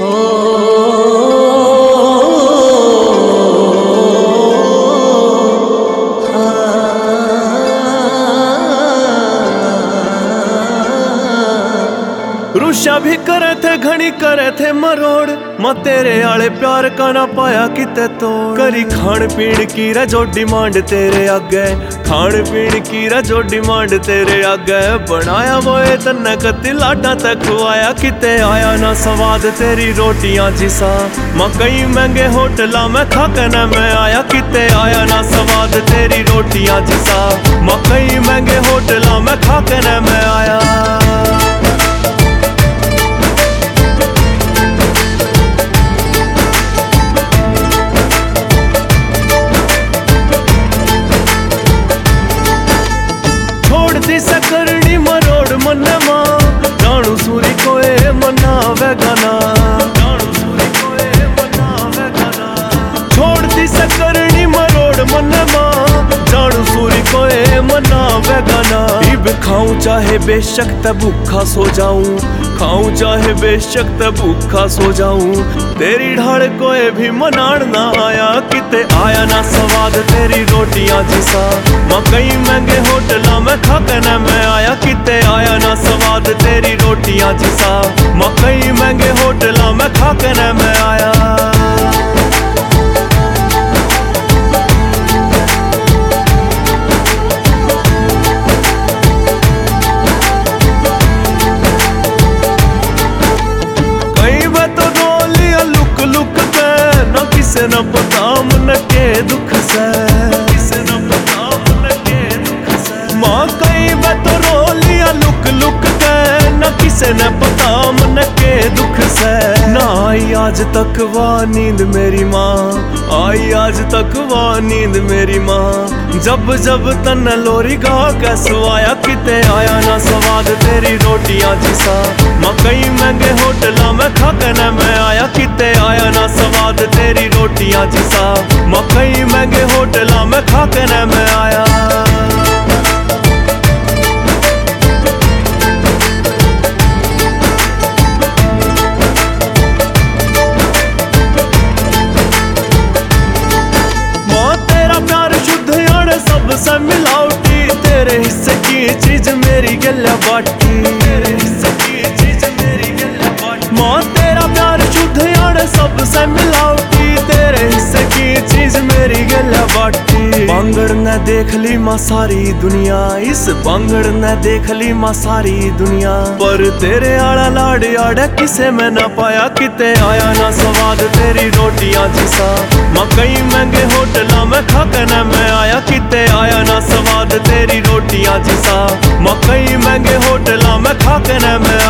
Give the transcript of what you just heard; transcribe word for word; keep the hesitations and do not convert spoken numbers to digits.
रुष्या भी करे थे घनी करे थे मरोड़, मैं तेरे आले प्यार का ना पाया किते तोड़। करी खान पीन की रे जो डिमांड तेरे आगे, खान पीन की रे जो डिमांड तेरे आगे। बनाया वो तन्ने कति लाडा तक खुआया, किते आया ना स्वाद तेरी रोटियां जिसा। मैं कई महंगे होटला में खाके न मैं आया, किते आया ना स्वाद तेरी रोटियां जिसा। मैं कई महंगे होटला में खाके न मैं आया। करनी मरोड़ मन मां जानू सूरी कोए मनावे गाना, जानू सूरी कोए मनावे गाना। छोड़ दी से करनी मरोड़ मन मां जानू सूरी कोए मनावे गाना। इब खाऊं चाहे बेशक त भूखा सो जाऊं, खाऊं चाहे बेशक त भूखा सो जाऊं। तेरी ढाल कोई भी मनाड़ ना आया, किते आया ना स्वाद तेरी रोटियां जिसा। मैं कई महंगे होटला में खाके न मैं आया, किते आया ना स्वाद तेरी रोटियां जिसा। मैं कई महंगे होटला में खाके न मैं आया। किसे न पता मन के दुख से, किसे न पता मन के दुख से। माँ कई बार तो रो लिया लुक लुक के, न किसे न पता मन के दुख से। ना आई आज तक वह नींद मेरी माँ, आई आज तक वह नींद मेरी माँ। जब जब तन लोरी गा के सुआया, किते आया ना स्वाद तेरी रोटियां जिसा। मैं कई महंगे होटला में खाके न मैं आया, किते आया ना स्वाद तेरी रोटियां जिसा। मैं कई महंगे होटला में खाके न मैं आया। सबसे मिलावटी तेरे हिस्से की चीज मेरी गले बाटी, तेरे हिस्से की चीज मेरी गले बाटी। माँ तेरा प्यार शुद्ध यार सबसे मिलावटी, तेरे हिस्से की चीज मेरी गले बाटी। बांगड़ ने देख ली माँ सारी दुनिया, इस बांगड़ ने देख ली माँ सारी दुनिया। पर तेरे आड़ा लाड़ आड़ा किसे मैं ना पाया, किते आया ना स्वाद तेरी रोटियां जिसा। मैं कई महंगे होटला में खाके न मैं आया, किते आया ना स्वाद तेरी रोटियां जिसा। मैं कई महंगे होटला में खाके न मैं